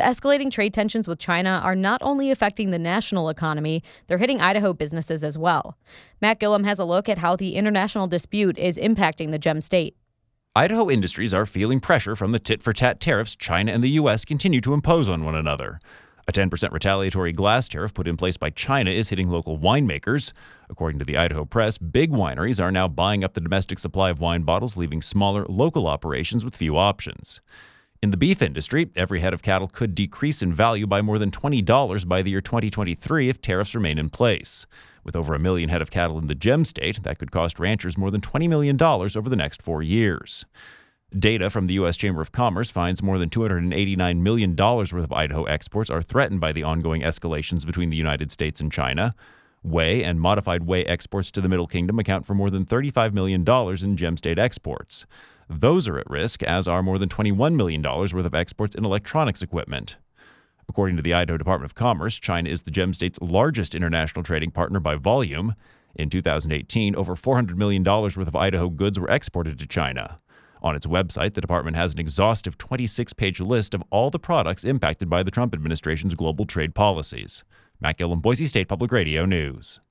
The escalating trade tensions with China are not only affecting the national economy, they're hitting Idaho businesses as well. Matt Gillum has a look at how the international dispute is impacting the Gem State. Idaho industries are feeling pressure from the tit-for-tat tariffs China and the U.S. continue to impose on one another. A 10% retaliatory glass tariff put in place by China is hitting local winemakers. According to the Idaho Press, big wineries are now buying up the domestic supply of wine bottles, leaving smaller, local operations with few options. In the beef industry, every head of cattle could decrease in value by more than $20 by the year 2023 if tariffs remain in place. With over 1 million head of cattle in the Gem State, that could cost ranchers more than $20 million over the next 4 years. Data from the U.S. Chamber of Commerce finds more than $289 million worth of Idaho exports are threatened by the ongoing escalations between the United States and China. Whey and modified whey exports to the Middle Kingdom account for more than $35 million in Gem State exports. Those are at risk, as are more than $21 million worth of exports in electronics equipment. According to the Idaho Department of Commerce, China is the Gem State's largest international trading partner by volume. In 2018, over $400 million worth of Idaho goods were exported to China. On its website, the department has an exhaustive 26-page list of all the products impacted by the Trump administration's global trade policies. Matt Gillum, Boise State Public Radio News.